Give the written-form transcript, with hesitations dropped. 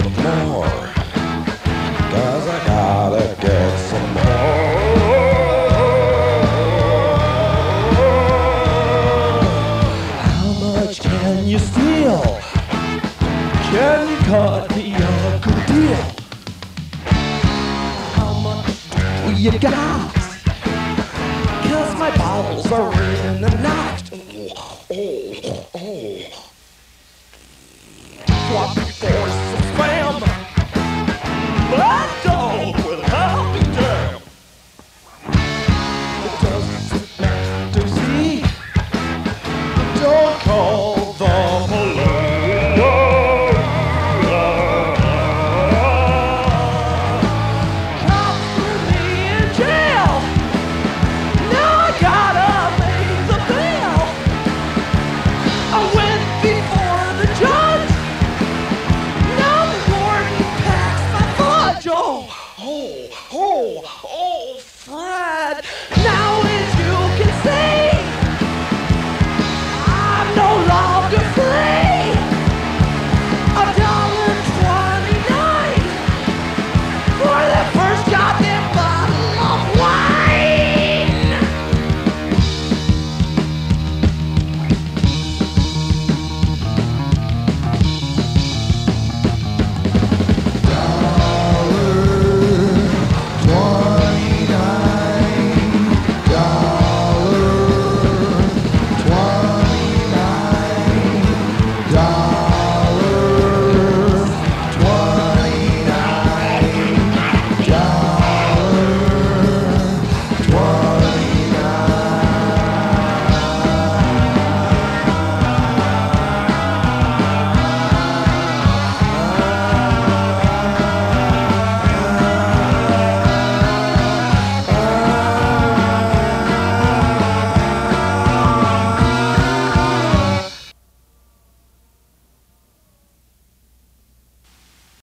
some more. 'Cause I gotta get some more. How much can you steal? Can you cut me a good deal? How much do you got? 'Cause my bottles are in the knot. Oh.